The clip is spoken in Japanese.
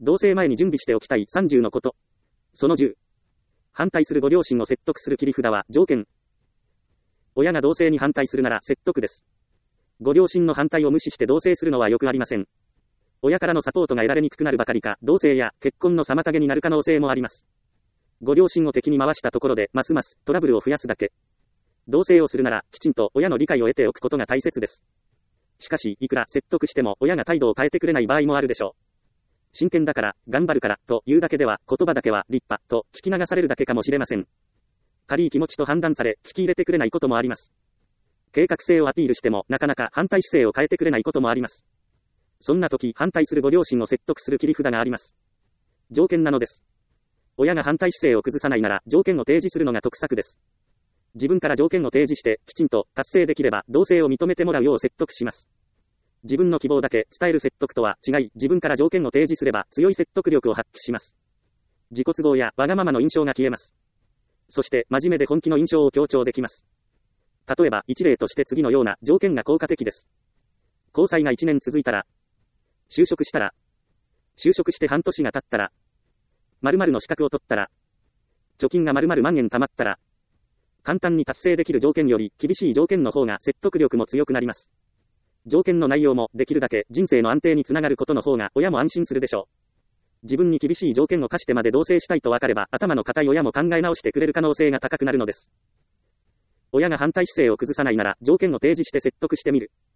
同棲前に準備しておきたい30のこと。その10。反対するご両親を説得する切り札は条件。親が同棲に反対するなら説得です。ご両親の反対を無視して同棲するのはよくありません。親からのサポートが得られにくくなるばかりか、同棲や結婚の妨げになる可能性もあります。ご両親を敵に回したところで、ますますトラブルを増やすだけ。同棲をするなら、きちんと親の理解を得ておくことが大切です。しかし、いくら説得しても親が態度を変えてくれない場合もあるでしょう。真剣だから、頑張るから、というだけでは、言葉だけは立派、と聞き流されるだけかもしれません。軽い気持ちと判断され、聞き入れてくれないこともあります。計画性をアピールしても、なかなか反対姿勢を変えてくれないこともあります。そんな時、反対するご両親を説得する切り札があります。条件なのです。親が反対姿勢を崩さないなら、条件を提示するのが得策です。自分から条件を提示して、きちんと達成できれば、同棲を認めてもらうよう説得します。自分の希望だけ伝える説得とは違い、自分から条件を提示すれば、強い説得力を発揮します。自己都合やわがままの印象が消えます。そして、真面目で本気の印象を強調できます。例えば、一例として次のような条件が効果的です。交際が1年続いたら、就職したら、就職して半年が経ったら、〇〇の資格を取ったら、貯金が〇〇万円貯まったら、簡単に達成できる条件より厳しい条件の方が説得力も強くなります。条件の内容もできるだけ人生の安定につながることの方が親も安心するでしょう。自分に厳しい条件を課してまで同棲したいと分かれば頭の固い親も考え直してくれる可能性が高くなるのです。親が反対姿勢を崩さないなら条件を提示して説得してみる。